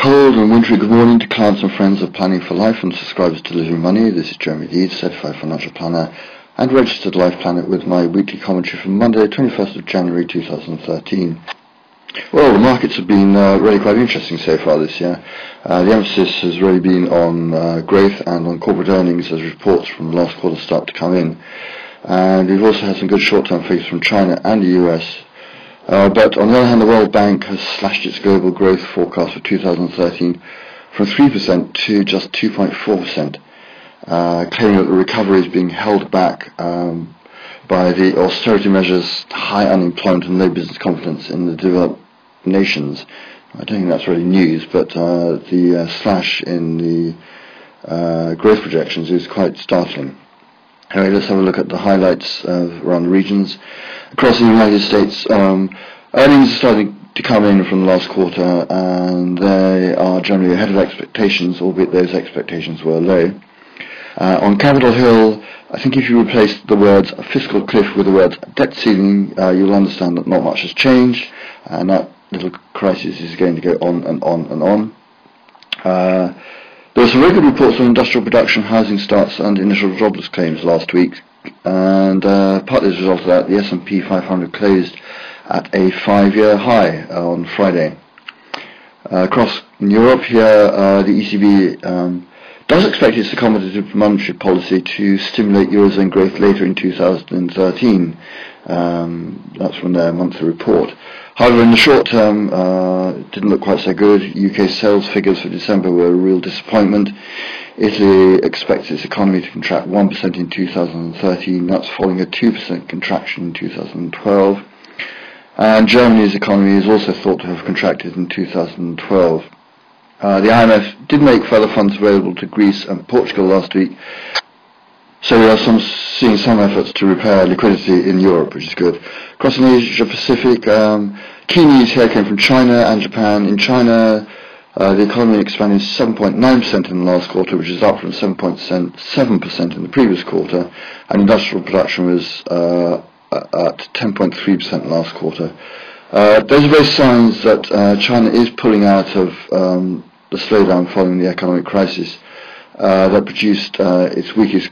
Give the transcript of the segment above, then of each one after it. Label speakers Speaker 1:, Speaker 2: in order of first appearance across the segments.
Speaker 1: Cold and wintry good morning to clients and friends of Planning for Life and subscribers to Living Money. This is Jeremy Deeds, Certified Financial Planner and Registered Life Planner with my weekly commentary from Monday, 21st of January 2013. Well, the markets have been really quite interesting so far this year. The emphasis has really been on growth and on corporate earnings as reports from the last quarter start to come in. And we've also had some good short-term figures from China and the US. But on the other hand, the World Bank has slashed its global growth forecast for 2013 from 3% to just 2.4%, claiming that the recovery is being held back by the austerity measures, high unemployment and low business confidence in the developed nations. I don't think that's really news, but the slash in the growth projections is quite startling. Anyway, let's have a look at the highlights around the regions. Across the United States, earnings are starting to come in from the last quarter, and they are generally ahead of expectations, albeit those expectations were low. On Capitol Hill, I think if you replace the words fiscal cliff with the words debt ceiling, you'll understand that not much has changed, and that little crisis is going to go on and on and on. There were some very good reports on industrial production, housing starts and initial jobless claims last week, and partly as a result of that, the S&P 500 closed at a 5-year high on Friday. Across Europe here, the ECB does expect its accommodative monetary policy to stimulate Eurozone growth later in 2013. That's from their monthly report. However, in the short term, it didn't look quite so good. UK sales figures for December were a real disappointment. Italy expects its economy to contract 1% in 2013. That's following a 2% contraction in 2012. And Germany's economy is also thought to have contracted in 2012. The IMF did make further funds available to Greece and Portugal last week, so we are seeing some efforts to repair liquidity in Europe, which is good. Across in Asia Pacific, key news here came from China and Japan. In China, the economy expanded 7.9% in the last quarter, which is up from 7.7% in the previous quarter, and industrial production was at 10.3% last quarter. Those are both signs that China is pulling out of the slowdown following the economic crisis that produced its weakest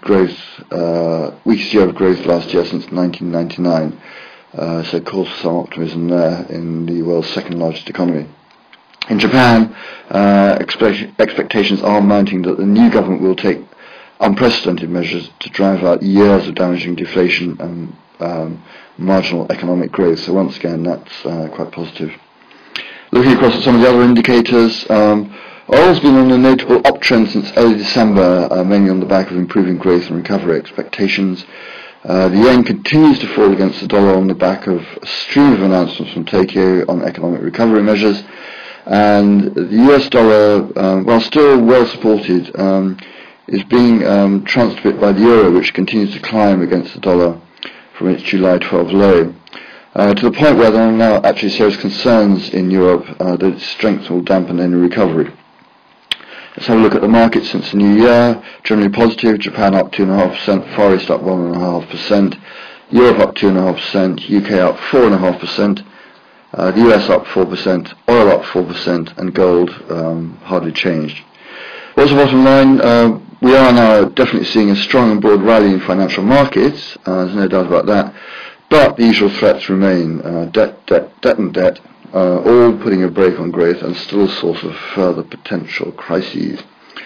Speaker 1: year of growth last year since 1999. So cause for some optimism there in the world's second largest economy. In Japan, expectations are mounting that the new government will take unprecedented measures to drive out years of damaging deflation and marginal economic growth. So once again, that's quite positive. Looking across at some of the other indicators, oil's been on a notable uptrend since early December, mainly on the back of improving growth and recovery expectations. The yen continues to fall against the dollar on the back of a stream of announcements from Tokyo on economic recovery measures. And the US dollar, while still well supported, is being trounced a bit by the euro, which continues to climb against the dollar from its July 12 low, to the point where there are now actually serious concerns in Europe that its strength will dampen any recovery. Let's have a look at the market since the new year. Generally positive. Japan up 2.5%, Far East up 1.5%, Europe up 2.5%, UK up 4.5%, the US up 4%, oil up 4%, and gold hardly changed. What's the bottom line? We are now definitely seeing a strong and broad rally in financial markets. There's no doubt about that. But the usual threats remain. Debt, all putting a brake on growth and still a source of further potential crises.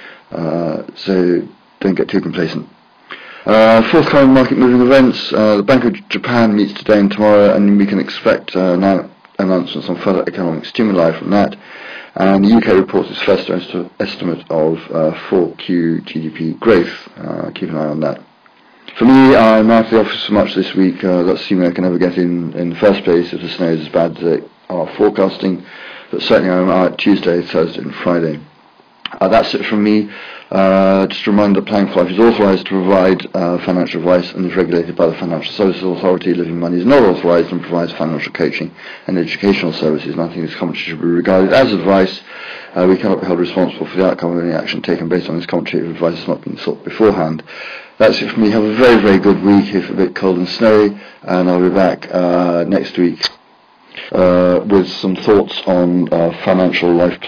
Speaker 1: So don't get too complacent. Forthcoming market moving events. The Bank of Japan meets today and tomorrow, and we can expect announcements on further economic stimuli from that. And the UK reports its first estimate of 4Q GDP growth. Keep an eye on that. For me, I'm out of the office so much this week. That's assuming I can ever get in the first place if the snow is as bad as they are forecasting. But certainly I'm out Tuesday, Thursday and Friday. That's it from me. Just a reminder that Planning for Life is authorised to provide financial advice and is regulated by the Financial Services Authority. Living Money is not authorised and provides financial coaching and educational services. Nothing in this commentary should be regarded as advice. We cannot be held responsible for the outcome of any action taken based on this commentary if advice has not been sought beforehand. That's it from me. Have a very, very good week, if a bit cold and snowy, and I'll be back next week with some thoughts on financial life planning.